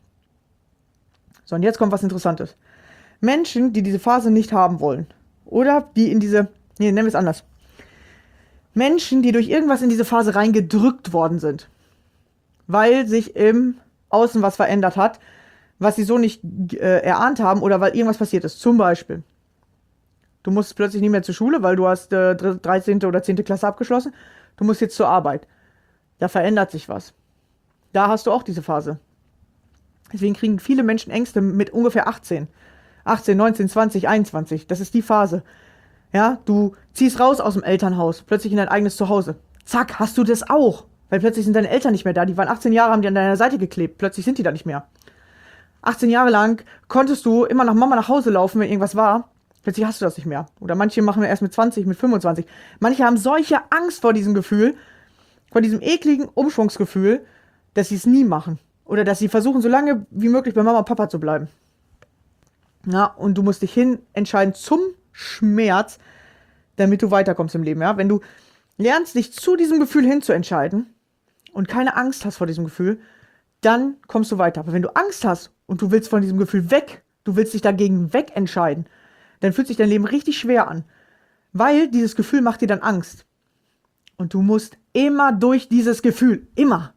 So, und jetzt kommt was Interessantes. Menschen, die diese Phase nicht haben wollen, oder die in diese, nee, nennen wir es anders. Menschen, die durch irgendwas in diese Phase reingedrückt worden sind, weil sich im Außen was verändert hat, was sie so nicht äh, erahnt haben oder weil irgendwas passiert ist. Zum Beispiel, du musst plötzlich nicht mehr zur Schule, weil du hast äh, dreizehnte oder zehnte Klasse abgeschlossen. Du musst jetzt zur Arbeit. Da verändert sich was. Da hast du auch diese Phase. Deswegen kriegen viele Menschen Ängste mit ungefähr achtzehn. achtzehn, neunzehn, zwanzig, einundzwanzig. Das ist die Phase. Ja, du ziehst raus aus dem Elternhaus, plötzlich in dein eigenes Zuhause. Zack, hast du das auch. Weil plötzlich sind deine Eltern nicht mehr da. Die waren achtzehn Jahre, haben die an deiner Seite geklebt. Plötzlich sind die da nicht mehr. achtzehn Jahre lang konntest du immer nach Mama nach Hause laufen, wenn irgendwas war. Plötzlich hast du das nicht mehr. Oder manche machen erst mit zwanzig, mit fünfundzwanzig. Manche haben solche Angst vor diesem Gefühl, vor diesem ekligen Umschwungsgefühl, dass sie es nie machen. Oder dass sie versuchen, so lange wie möglich bei Mama und Papa zu bleiben. Na, und du musst dich hin entscheiden zum Schmerz, damit du weiterkommst im Leben. Ja? Wenn du lernst, dich zu diesem Gefühl hinzuentscheiden und keine Angst hast vor diesem Gefühl, dann kommst du weiter. Aber wenn du Angst hast und du willst von diesem Gefühl weg, du willst dich dagegen wegentscheiden, dann fühlt sich dein Leben richtig schwer an. Weil dieses Gefühl macht dir dann Angst. Und du musst immer durch dieses Gefühl, immer.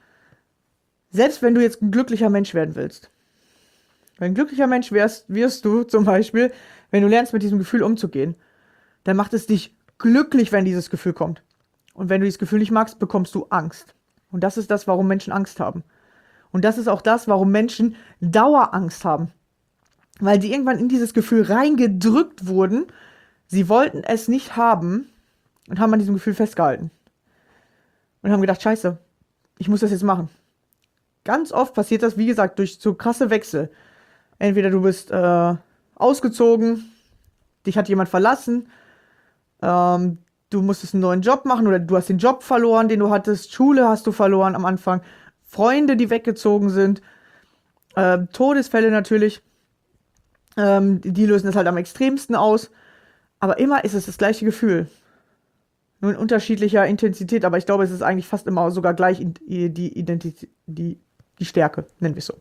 Selbst wenn du jetzt ein glücklicher Mensch werden willst. Wenn ein glücklicher Mensch wärst, wirst du zum Beispiel, wenn du lernst, mit diesem Gefühl umzugehen, dann macht es dich glücklich, wenn dieses Gefühl kommt. Und wenn du dieses Gefühl nicht magst, bekommst du Angst. Und das ist das, warum Menschen Angst haben. Und das ist auch das, warum Menschen Dauerangst haben. Weil sie irgendwann in dieses Gefühl reingedrückt wurden. Sie wollten es nicht haben und haben an diesem Gefühl festgehalten. Und haben gedacht, scheiße, ich muss das jetzt machen. Ganz oft passiert das, wie gesagt, durch so krasse Wechsel. Entweder du bist äh, ausgezogen, dich hat jemand verlassen, ähm, du musstest einen neuen Job machen oder du hast den Job verloren, den du hattest, Schule hast du verloren am Anfang, Freunde, die weggezogen sind, äh, Todesfälle natürlich, ähm, die lösen das halt am extremsten aus, aber immer ist es das gleiche Gefühl. Nur in unterschiedlicher Intensität, aber ich glaube, es ist eigentlich fast immer sogar gleich in, die Identität, die, die Stärke, nennen wir es so.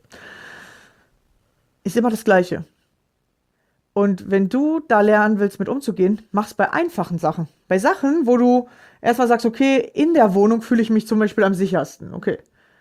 Ist immer das Gleiche. Und wenn du da lernen willst, mit umzugehen, mach's bei einfachen Sachen. Bei Sachen, wo du erstmal sagst, okay, in der Wohnung fühle ich mich zum Beispiel am sichersten. Okay.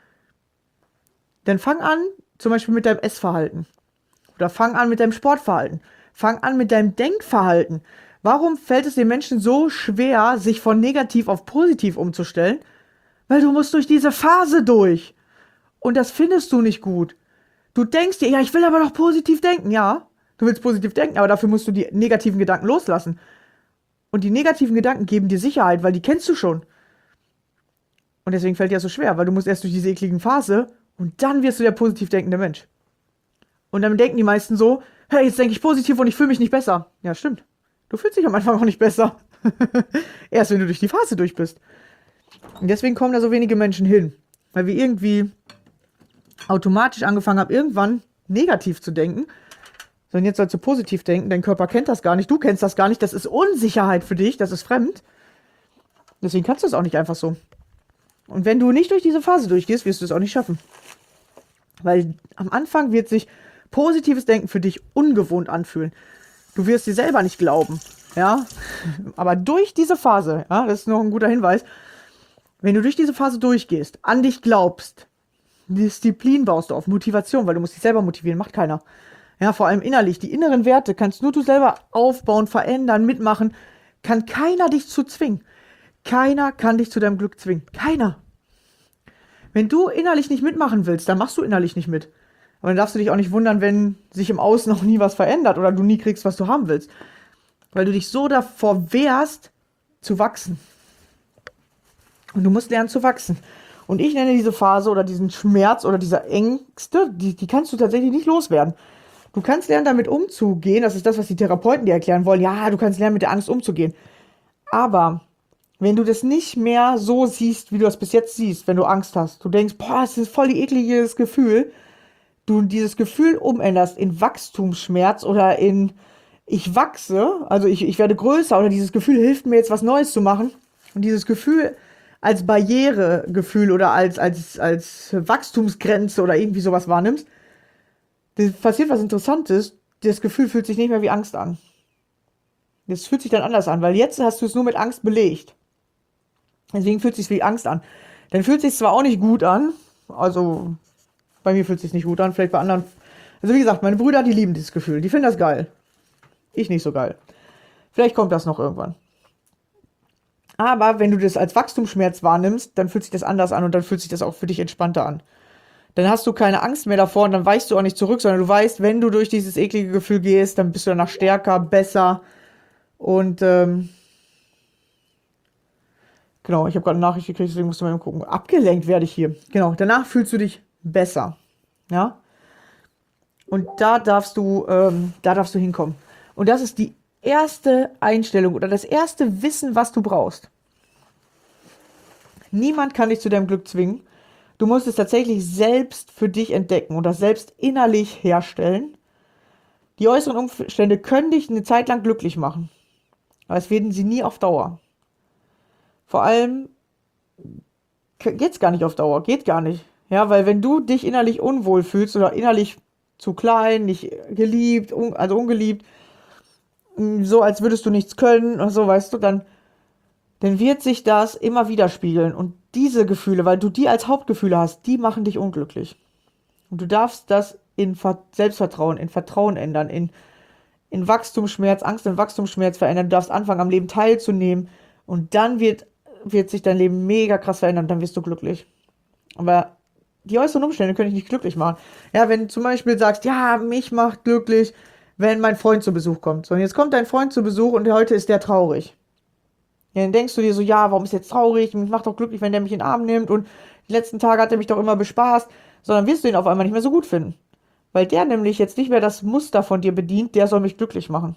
Dann fang an, zum Beispiel mit deinem Essverhalten. Oder fang an mit deinem Sportverhalten. Fang an mit deinem Denkverhalten. Warum fällt es den Menschen so schwer, sich von negativ auf positiv umzustellen? Weil du musst durch diese Phase durch. Und das findest du nicht gut. Du denkst dir, ja, ich will aber doch positiv denken. Ja, du willst positiv denken, aber dafür musst du die negativen Gedanken loslassen. Und die negativen Gedanken geben dir Sicherheit, weil die kennst du schon. Und deswegen fällt dir das so schwer, weil du musst erst durch diese ekligen Phase und dann wirst du der positiv denkende Mensch. Und dann denken die meisten so, hey, jetzt denke ich positiv und ich fühle mich nicht besser. Ja, stimmt. Du fühlst dich am Anfang auch nicht besser. Erst wenn du durch die Phase durch bist. Und deswegen kommen da so wenige Menschen hin. Weil wir irgendwie automatisch angefangen haben, irgendwann negativ zu denken. So, und jetzt sollst du positiv denken. Dein Körper kennt das gar nicht. Du kennst das gar nicht. Das ist Unsicherheit für dich. Das ist fremd. Deswegen kannst du es auch nicht einfach so. Und wenn du nicht durch diese Phase durchgehst, wirst du es auch nicht schaffen. Weil am Anfang wird sich positives Denken für dich ungewohnt anfühlen. Du wirst dir selber nicht glauben, ja. Aber durch diese Phase, ja, das ist noch ein guter Hinweis, wenn du durch diese Phase durchgehst, an dich glaubst, Disziplin baust du auf, Motivation, weil du musst dich selber motivieren, macht keiner. Ja, vor allem innerlich, die inneren Werte kannst nur du selber aufbauen, verändern, mitmachen, kann keiner dich zu zwingen. Keiner kann dich zu deinem Glück zwingen. Keiner. Wenn du innerlich nicht mitmachen willst, dann machst du innerlich nicht mit. Aber dann darfst du dich auch nicht wundern, wenn sich im Außen noch nie was verändert oder du nie kriegst, was du haben willst. Weil du dich so davor wehrst, zu wachsen. Und du musst lernen zu wachsen. Und ich nenne diese Phase oder diesen Schmerz oder diese Ängste, die, die kannst du tatsächlich nicht loswerden. Du kannst lernen, damit umzugehen. Das ist das, was die Therapeuten dir erklären wollen. Ja, du kannst lernen, mit der Angst umzugehen. Aber wenn du das nicht mehr so siehst, wie du das bis jetzt siehst, wenn du Angst hast, du denkst, boah, das ist voll die ekliges Gefühl, du dieses Gefühl umänderst in Wachstumsschmerz oder in ich wachse, also ich, ich werde größer oder dieses Gefühl hilft mir jetzt was Neues zu machen und dieses Gefühl als Barrieregefühl oder als, als, als Wachstumsgrenze oder irgendwie sowas wahrnimmst, das passiert was Interessantes, das Gefühl fühlt sich nicht mehr wie Angst an. Das fühlt sich dann anders an, weil jetzt hast du es nur mit Angst belegt. Deswegen fühlt es sich wie Angst an. Dann fühlt es sich zwar auch nicht gut an, also bei mir fühlt es sich nicht gut an, vielleicht bei anderen. Also wie gesagt, meine Brüder, die lieben dieses Gefühl, die finden das geil. Ich nicht so geil. Vielleicht kommt das noch irgendwann. Aber wenn du das als Wachstumsschmerz wahrnimmst, dann fühlt sich das anders an und dann fühlt sich das auch für dich entspannter an. Dann hast du keine Angst mehr davor und dann weichst du auch nicht zurück, sondern du weißt, wenn du durch dieses eklige Gefühl gehst, dann bist du danach stärker, besser und ähm, genau, ich habe gerade eine Nachricht gekriegt, deswegen musst du mal gucken. Abgelenkt werde ich hier. Genau, danach fühlst du dich besser. Ja? Und da darfst du, ähm, da darfst du hinkommen. Und das ist die erste Einstellung oder das erste Wissen, was du brauchst. Niemand kann dich zu deinem Glück zwingen. Du musst es tatsächlich selbst für dich entdecken oder selbst innerlich herstellen. Die äußeren Umstände können dich eine Zeit lang glücklich machen. Aber es werden sie nie auf Dauer. Vor allem geht es gar nicht auf Dauer, geht gar nicht. Ja, weil wenn du dich innerlich unwohl fühlst oder innerlich zu klein, nicht geliebt, un also ungeliebt, so als würdest du nichts können oder so, weißt du, dann, dann wird sich das immer widerspiegeln. Und diese Gefühle, weil du die als Hauptgefühle hast, die machen dich unglücklich. Und du darfst das in Ver Selbstvertrauen, in Vertrauen ändern, in, in Wachstumsschmerz, Angst in Wachstumsschmerz verändern. Du darfst anfangen, am Leben teilzunehmen. Und dann wird, wird sich dein Leben mega krass verändern. Und dann wirst du glücklich. Aber die äußeren Umstände können dich nicht glücklich machen. Ja, wenn du zum Beispiel sagst, ja, mich macht glücklich, wenn mein Freund zu Besuch kommt. So, und jetzt kommt dein Freund zu Besuch und heute ist der traurig. Ja, dann denkst du dir so, ja, warum ist er jetzt traurig? Mich macht doch glücklich, wenn der mich in den Arm nimmt und die letzten Tage hat er mich doch immer bespaßt. Sondern wirst du ihn auf einmal nicht mehr so gut finden. Weil der nämlich jetzt nicht mehr das Muster von dir bedient, der soll mich glücklich machen.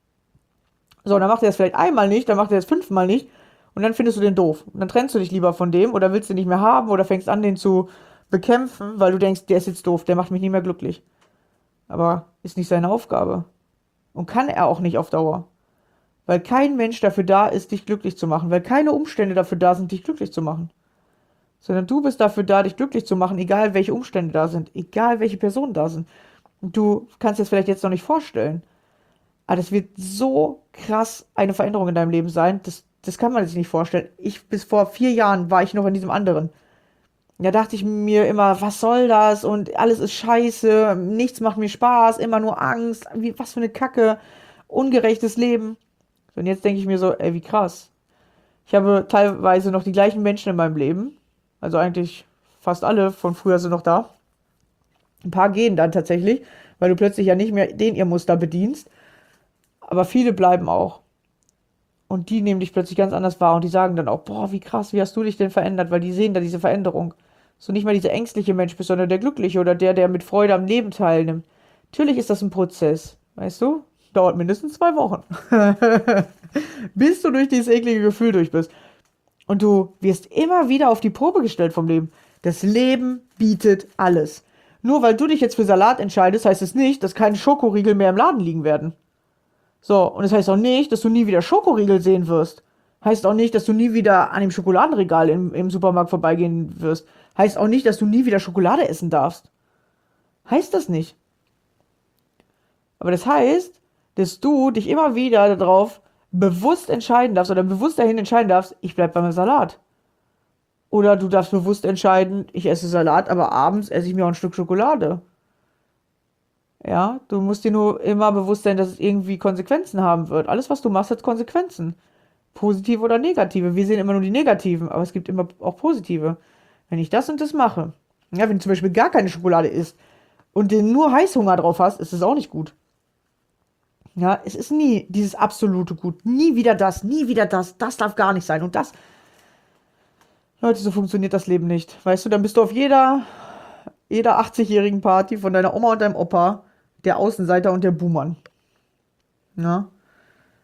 So, dann macht er es vielleicht einmal nicht, dann macht er es fünfmal nicht und dann findest du den doof. Und dann trennst du dich lieber von dem oder willst ihn nicht mehr haben oder fängst an, den zu bekämpfen, weil du denkst, der ist jetzt doof, der macht mich nicht mehr glücklich. Aber ist nicht seine Aufgabe. Und kann er auch nicht auf Dauer. Weil kein Mensch dafür da ist, dich glücklich zu machen. Weil keine Umstände dafür da sind, dich glücklich zu machen. Sondern du bist dafür da, dich glücklich zu machen, egal welche Umstände da sind. Egal welche Personen da sind. Und du kannst dir das vielleicht jetzt noch nicht vorstellen. Aber das wird so krass eine Veränderung in deinem Leben sein. Das, das kann man sich nicht vorstellen. Ich, bis vor vier Jahren war ich noch in diesem anderen. Da dachte ich mir immer, was soll das? Und alles ist scheiße, nichts macht mir Spaß, immer nur Angst, wie, was für eine Kacke, ungerechtes Leben. Und jetzt denke ich mir so, ey, wie krass. Ich habe teilweise noch die gleichen Menschen in meinem Leben, also eigentlich fast alle von früher sind noch da. Ein paar gehen dann tatsächlich, weil du plötzlich ja nicht mehr den ihr Muster bedienst, aber viele bleiben auch. Und die nehmen dich plötzlich ganz anders wahr und die sagen dann auch, boah, wie krass, wie hast du dich denn verändert? Weil die sehen da diese Veränderung. Dass du nicht mehr dieser ängstliche Mensch bist, sondern der glückliche oder der, der mit Freude am Leben teilnimmt. Natürlich ist das ein Prozess, weißt du? Dauert mindestens zwei Wochen. Bis du durch dieses eklige Gefühl durch bist. Und du wirst immer wieder auf die Probe gestellt vom Leben. Das Leben bietet alles. Nur weil du dich jetzt für Salat entscheidest, heißt es nicht, dass keine Schokoriegel mehr im Laden liegen werden. So, und das heißt auch nicht, dass du nie wieder Schokoriegel sehen wirst. Heißt auch nicht, dass du nie wieder an dem Schokoladenregal im, im Supermarkt vorbeigehen wirst. Heißt auch nicht, dass du nie wieder Schokolade essen darfst. Heißt das nicht. Aber das heißt, dass du dich immer wieder darauf bewusst entscheiden darfst oder bewusst dahin entscheiden darfst, ich bleib beim Salat. Oder du darfst bewusst entscheiden, ich esse Salat, aber abends esse ich mir auch ein Stück Schokolade. Ja, du musst dir nur immer bewusst sein, dass es irgendwie Konsequenzen haben wird. Alles, was du machst, hat Konsequenzen. Positive oder negative. Wir sehen immer nur die negativen, aber es gibt immer auch positive. Wenn ich das und das mache, ja, wenn du zum Beispiel gar keine Schokolade isst und du nur Heißhunger drauf hast, ist es auch nicht gut. Ja, es ist nie dieses absolute Gut. Nie wieder das, nie wieder das. Das darf gar nicht sein. Und das, Leute, so funktioniert das Leben nicht. Weißt du, dann bist du auf jeder, jeder achtzig-jährigen Party von deiner Oma und deinem Opa der Außenseiter und der Buhmann. Ja.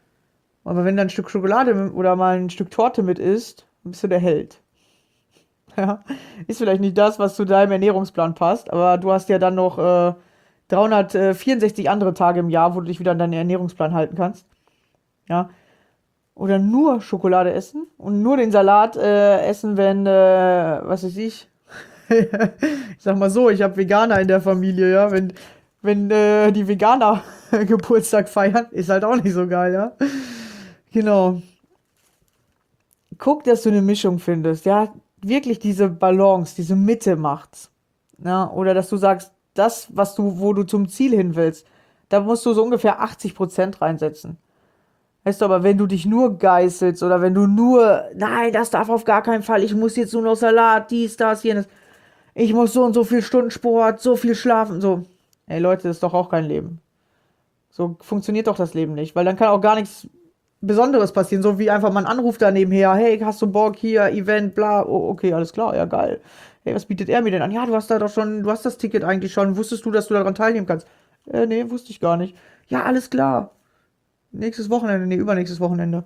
Aber wenn du ein Stück Schokolade oder mal ein Stück Torte mit isst, dann bist du der Held. Ja, ist vielleicht nicht das, was zu deinem Ernährungsplan passt, aber du hast ja dann noch äh, dreihundertvierundsechzig andere Tage im Jahr, wo du dich wieder an deinen Ernährungsplan halten kannst. Ja, oder nur Schokolade essen und nur den Salat äh, essen, wenn, äh, was weiß ich, ich sag mal so, ich habe Veganer in der Familie, ja, wenn, wenn äh, die Veganer Geburtstag feiern, ist halt auch nicht so geil, ja. Genau. Guck, dass du eine Mischung findest, ja, wirklich diese Balance, diese Mitte macht's. Ja, oder dass du sagst, das, was du, wo du zum Ziel hin willst, da musst du so ungefähr achtzig Prozent reinsetzen. Weißt du, aber wenn du dich nur geißelst oder wenn du nur, nein, das darf auf gar keinen Fall, ich muss jetzt nur noch Salat, dies, das, jenes, ich muss so und so viel Stunden Sport, so viel schlafen, so. Ey Leute, das ist doch auch kein Leben. So funktioniert doch das Leben nicht, weil dann kann auch gar nichts Besonderes passieren, so wie einfach mal ein Anruf da nebenher, hey, hast du Bock hier, Event, bla, oh, okay, alles klar, ja geil. Hey, was bietet er mir denn an? Ja, du hast da doch schon, du hast das Ticket eigentlich schon, wusstest du, dass du daran teilnehmen kannst? Äh, nee, wusste ich gar nicht. Ja, alles klar. Nächstes Wochenende, nee, übernächstes Wochenende.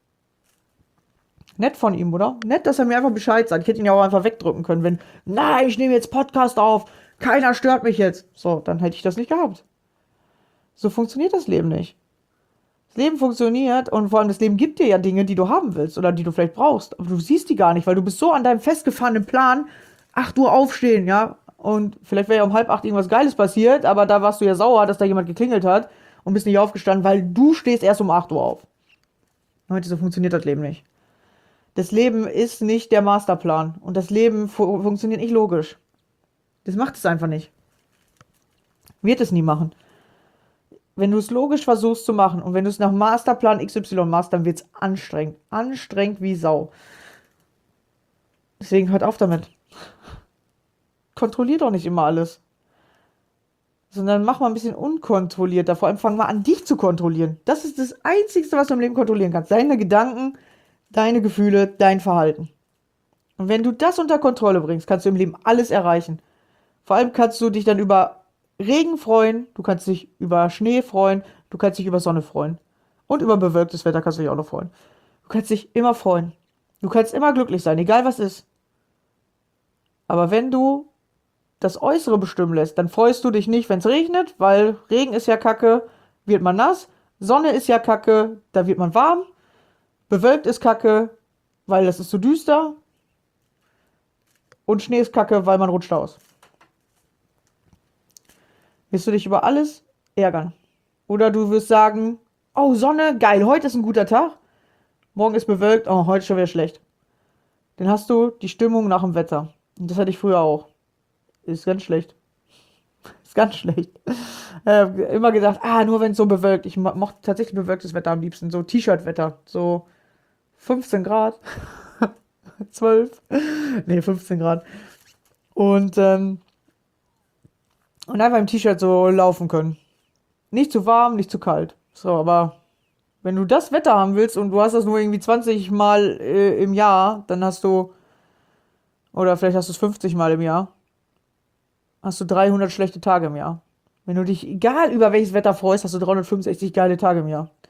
Nett von ihm, oder? Nett, dass er mir einfach Bescheid sagt. Ich hätte ihn ja auch einfach wegdrücken können, wenn, nein, ich nehme jetzt Podcast auf, keiner stört mich jetzt. So, dann hätte ich das nicht gehabt. So funktioniert das Leben nicht. Das Leben funktioniert und vor allem das Leben gibt dir ja Dinge, die du haben willst oder die du vielleicht brauchst. Aber du siehst die gar nicht, weil du bist so an deinem festgefahrenen Plan, acht Uhr aufstehen, ja. Und vielleicht wäre ja um halb acht irgendwas Geiles passiert, aber da warst du ja sauer, dass da jemand geklingelt hat und bist nicht aufgestanden, weil du stehst erst um acht Uhr auf. Leute, so funktioniert das Leben nicht. Das Leben ist nicht der Masterplan und das Leben fu funktioniert nicht logisch. Das macht es einfach nicht. Wird es nie machen. Wenn du es logisch versuchst zu machen und wenn du es nach Masterplan X Y machst, dann wird es anstrengend. Anstrengend wie Sau. Deswegen hört auf damit. Kontrollier doch nicht immer alles. Sondern mach mal ein bisschen unkontrollierter. Vor allem fang mal an, dich zu kontrollieren. Das ist das Einzige, was du im Leben kontrollieren kannst. Deine Gedanken, deine Gefühle, dein Verhalten. Und wenn du das unter Kontrolle bringst, kannst du im Leben alles erreichen. Vor allem kannst du dich dann über Regen freuen, du kannst dich über Schnee freuen, du kannst dich über Sonne freuen. Und über bewölktes Wetter kannst du dich auch noch freuen. Du kannst dich immer freuen. Du kannst immer glücklich sein, egal was ist. Aber wenn du das Äußere bestimmen lässt, dann freust du dich nicht, wenn es regnet, weil Regen ist ja kacke, wird man nass. Sonne ist ja kacke, da wird man warm. Bewölkt ist kacke, weil es ist zu düster. Und Schnee ist kacke, weil man rutscht aus. Wirst du dich über alles ärgern. Oder du wirst sagen, oh Sonne, geil, heute ist ein guter Tag. Morgen ist bewölkt, oh, heute ist schon wieder schlecht. Dann hast du die Stimmung nach dem Wetter. Und das hatte ich früher auch. Ist ganz schlecht. Ist ganz schlecht. Äh, immer gedacht, ah, nur wenn es so bewölkt. Ich mo mochte tatsächlich bewölktes Wetter am liebsten. So T-Shirt-Wetter. So fünfzehn Grad. zwölf. Nee, fünfzehn Grad. Und, ähm, und einfach im T-Shirt so laufen können. Nicht zu warm, nicht zu kalt. So, aber wenn du das Wetter haben willst und du hast das nur irgendwie zwanzig Mal äh, im Jahr, dann hast du, oder vielleicht hast du es fünfzig Mal im Jahr, hast du dreihundert schlechte Tage im Jahr. Wenn du dich, egal über welches Wetter freust, hast du dreihundertfünfundsechzig geile Tage im Jahr.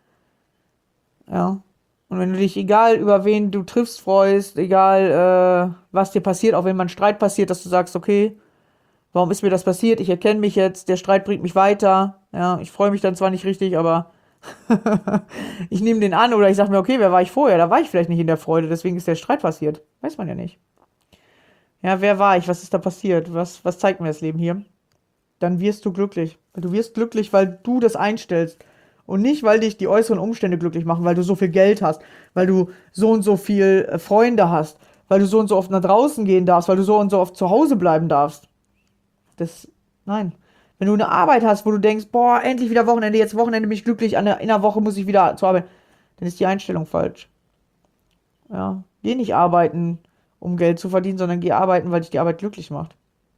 Ja. Und wenn du dich, egal über wen du triffst, freust, egal äh, was dir passiert, auch wenn mal ein Streit passiert, dass du sagst, okay, warum ist mir das passiert? Ich erkenne mich jetzt, der Streit bringt mich weiter. Ja, ich freue mich dann zwar nicht richtig, aber ich nehme den an oder ich sage mir, okay, wer war ich vorher? Da war ich vielleicht nicht in der Freude, deswegen ist der Streit passiert. Weiß man ja nicht. Ja, wer war ich? Was ist da passiert? Was, was zeigt mir das Leben hier? Dann wirst du glücklich. Du wirst glücklich, weil du das einstellst. Und nicht, weil dich die äußeren Umstände glücklich machen, weil du so viel Geld hast, weil du so und so viel äh, Freunde hast, weil du so und so oft nach draußen gehen darfst, weil du so und so oft zu Hause bleiben darfst. Das, nein. Wenn du eine Arbeit hast, wo du denkst, boah, endlich wieder Wochenende, jetzt Wochenende bin ich glücklich, an der, in einer Woche muss ich wieder zur Arbeit, dann ist die Einstellung falsch. Ja, geh nicht arbeiten, um Geld zu verdienen, sondern geh arbeiten, weil dich die Arbeit glücklich macht.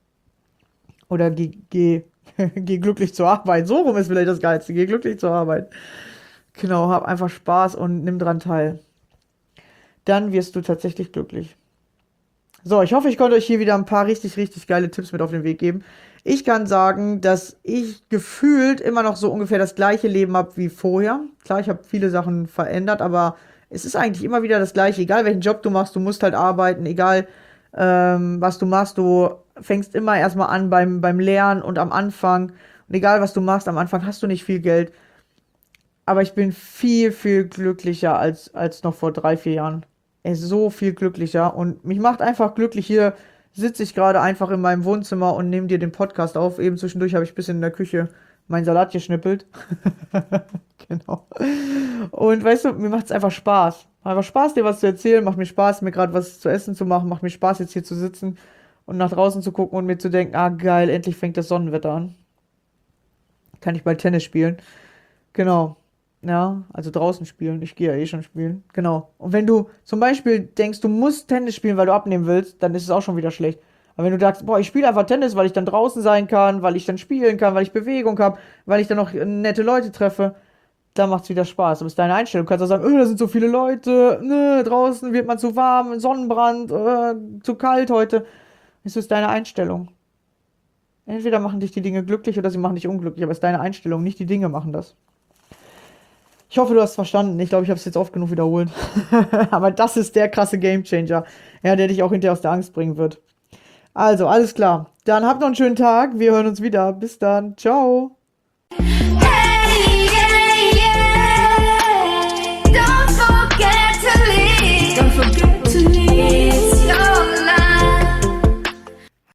Oder geh, geh, geh glücklich zur Arbeit. So rum ist vielleicht das Geilste. Geh glücklich zur Arbeit. Genau, hab einfach Spaß und nimm dran teil. Dann wirst du tatsächlich glücklich. So, ich hoffe, ich konnte euch hier wieder ein paar richtig, richtig geile Tipps mit auf den Weg geben. Ich kann sagen, dass ich gefühlt immer noch so ungefähr das gleiche Leben habe wie vorher. Klar, ich habe viele Sachen verändert, aber es ist eigentlich immer wieder das Gleiche. Egal welchen Job du machst, du musst halt arbeiten. Egal ähm, was du machst. Du fängst immer erstmal an beim, beim Lernen und am Anfang. Und egal, was du machst, am Anfang hast du nicht viel Geld. Aber ich bin viel, viel glücklicher als, als noch vor drei, vier Jahren. Ey, so viel glücklicher. Und mich macht einfach glücklich. Hier sitze ich gerade einfach in meinem Wohnzimmer und nehme dir den Podcast auf. Eben zwischendurch habe ich ein bisschen in der Küche meinen Salat geschnippelt. Genau. Und weißt du, mir macht es einfach Spaß. Einfach Spaß, dir was zu erzählen. Macht mir Spaß, mir gerade was zu essen zu machen. Macht mir Spaß, jetzt hier zu sitzen und nach draußen zu gucken und mir zu denken, ah geil, endlich fängt das Sonnenwetter an. Kann ich bald Tennis spielen. Genau. Ja, also draußen spielen. Ich gehe ja eh schon spielen. Genau. Und wenn du zum Beispiel denkst, du musst Tennis spielen, weil du abnehmen willst, dann ist es auch schon wieder schlecht. Aber wenn du sagst, boah, ich spiele einfach Tennis, weil ich dann draußen sein kann, weil ich dann spielen kann, weil ich Bewegung habe, weil ich dann noch nette Leute treffe, dann macht es wieder Spaß. Aber es ist deine Einstellung. Du kannst auch sagen, oh, da sind so viele Leute, ne, draußen wird man zu warm, Sonnenbrand, äh, zu kalt heute. Es ist deine Einstellung. Entweder machen dich die Dinge glücklich oder sie machen dich unglücklich, aber es ist deine Einstellung, nicht die Dinge machen das. Ich hoffe, du hast verstanden. Ich glaube, ich habe es jetzt oft genug wiederholt. Aber das ist der krasse Gamechanger, ja, der dich auch hinterher aus der Angst bringen wird. Also, alles klar. Dann habt noch einen schönen Tag. Wir hören uns wieder. Bis dann. Ciao.